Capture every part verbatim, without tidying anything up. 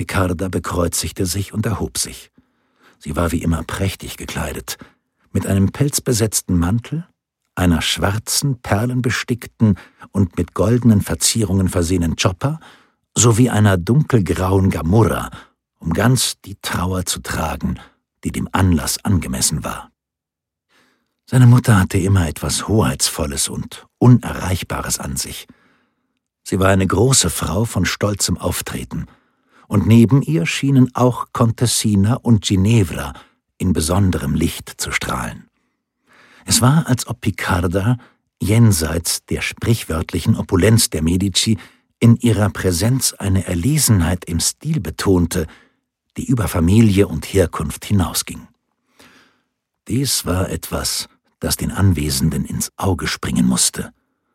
Picarda bekreuzigte sich und erhob sich. Sie war wie immer prächtig gekleidet, mit einem pelzbesetzten Mantel, einer schwarzen, perlenbestickten und mit goldenen Verzierungen versehenen Choppa sowie einer dunkelgrauen Gamurra, um ganz die Trauer zu tragen, die dem Anlass angemessen war. Seine Mutter hatte immer etwas Hoheitsvolles und Unerreichbares an sich. Sie war eine große Frau von stolzem Auftreten, und neben ihr schienen auch Contessina und Ginevra in besonderem Licht zu strahlen. Es war, als ob Picarda, jenseits der sprichwörtlichen Opulenz der Medici, in ihrer Präsenz eine Erlesenheit im Stil betonte, die über Familie und Herkunft hinausging. Dies war etwas, das den Anwesenden ins Auge springen musste.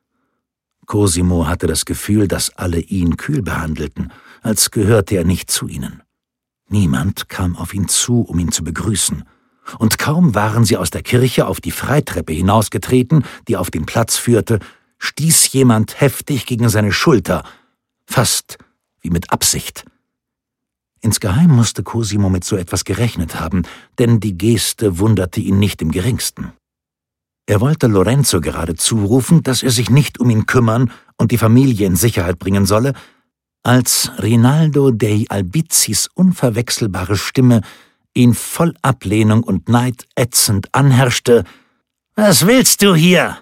Cosimo hatte das Gefühl, dass alle ihn kühl behandelten, als gehörte er nicht zu ihnen. Niemand kam auf ihn zu, um ihn zu begrüßen, und kaum waren sie aus der Kirche auf die Freitreppe hinausgetreten, die auf den Platz führte, stieß jemand heftig gegen seine Schulter, fast wie mit Absicht. Insgeheim musste Cosimo mit so etwas gerechnet haben, denn die Geste wunderte ihn nicht im geringsten. Er wollte Lorenzo gerade zurufen, dass er sich nicht um ihn kümmern und die Familie in Sicherheit bringen solle, als Rinaldo dei Albizzis unverwechselbare Stimme ihn voll Ablehnung und Neid ätzend anherrschte: »Was willst du hier?«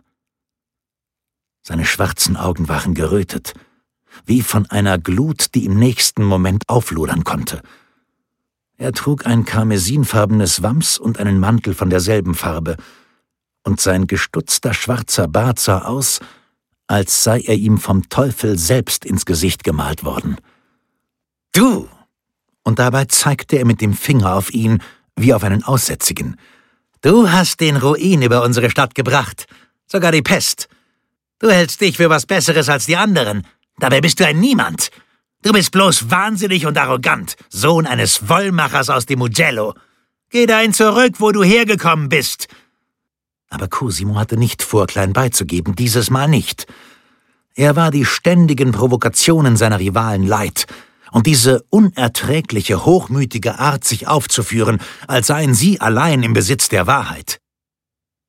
Seine schwarzen Augen waren gerötet, wie von einer Glut, die im nächsten Moment auflodern konnte. Er trug ein karmesinfarbenes Wams und einen Mantel von derselben Farbe, und sein gestutzter schwarzer Bart sah aus, als sei er ihm vom Teufel selbst ins Gesicht gemalt worden. »Du!« Und dabei zeigte er mit dem Finger auf ihn, wie auf einen Aussätzigen. »Du hast den Ruin über unsere Stadt gebracht, sogar die Pest. Du hältst dich für was Besseres als die anderen, dabei bist du ein Niemand. Du bist bloß wahnsinnig und arrogant, Sohn eines Wollmachers aus dem Mugello. Geh dahin zurück, wo du hergekommen bist.« Aber Cosimo hatte nicht vor, klein beizugeben, dieses Mal nicht. Er war die ständigen Provokationen seiner Rivalen leid, und diese unerträgliche, hochmütige Art, sich aufzuführen, als seien sie allein im Besitz der Wahrheit.